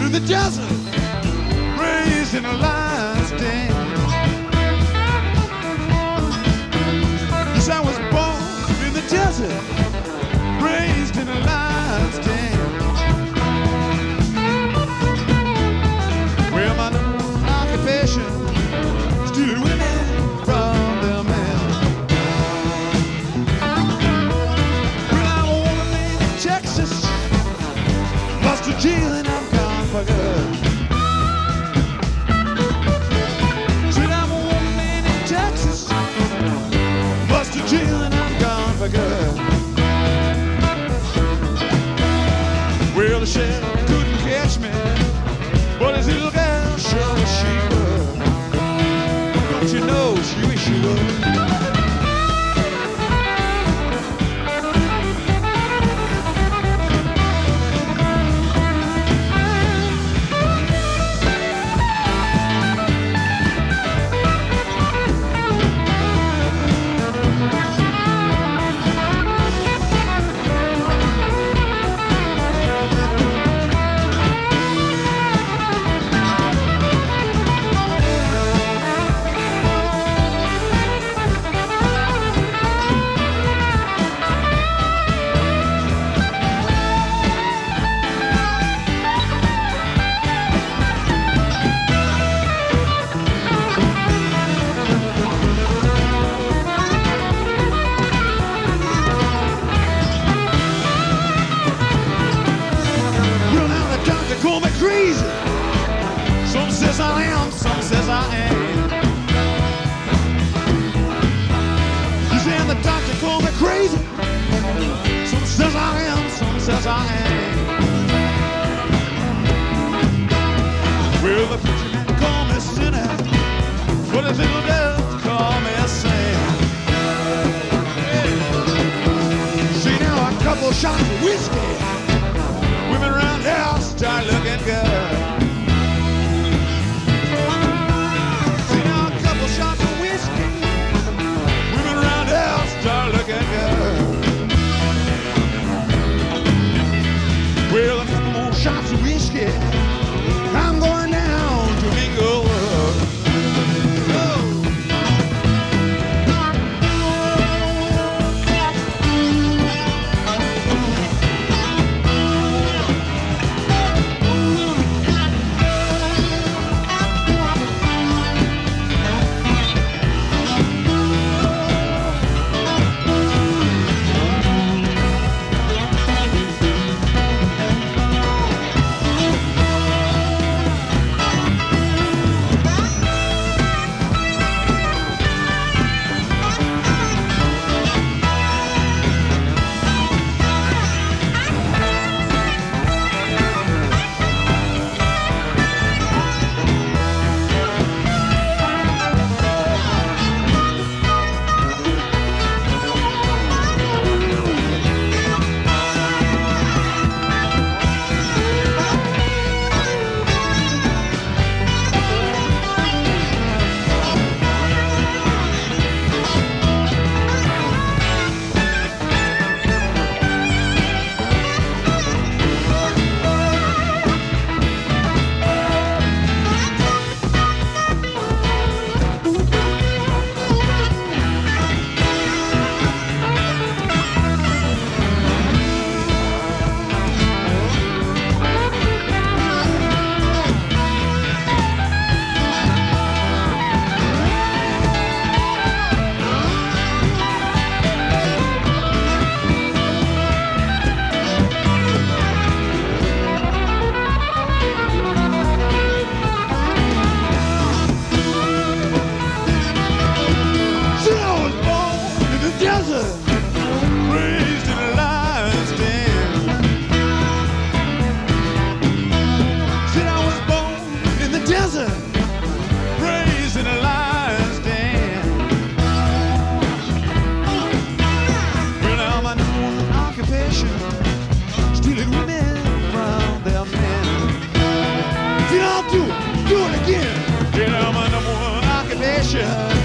in the desert, raised in a lion's den. Yes, I was born in the desert, raised in a lion's den. Well, my occupation, stealing women from their men. Well, I'm a woman in Texas, lost to jail and I'm gone for good. Said I'm a woman in Texas, lost to jail and I'm gone for good. Well, the sheriff couldn't catch me, but his little girl sure wish she would. Don't you know she wish she would? Call me crazy. Some says I am, some says I ain't. You saying the doctor called me crazy? Some says I am, some says I ain't. Well, the preacher man called me sinner, but his little girl called me a saint. See now, a couple shots of whiskey, women around the house start looking good. See now, a couple shots of whiskey, women around the house start looking good. Well, a couple more shots of whiskey, I'm going down to Minglewood. Raised in a lion's den. Said I was born in the desert, raised in a lion's den. Well, now my number one occupation, stealing women from their men. Did I do it again? You know, my number one occupation.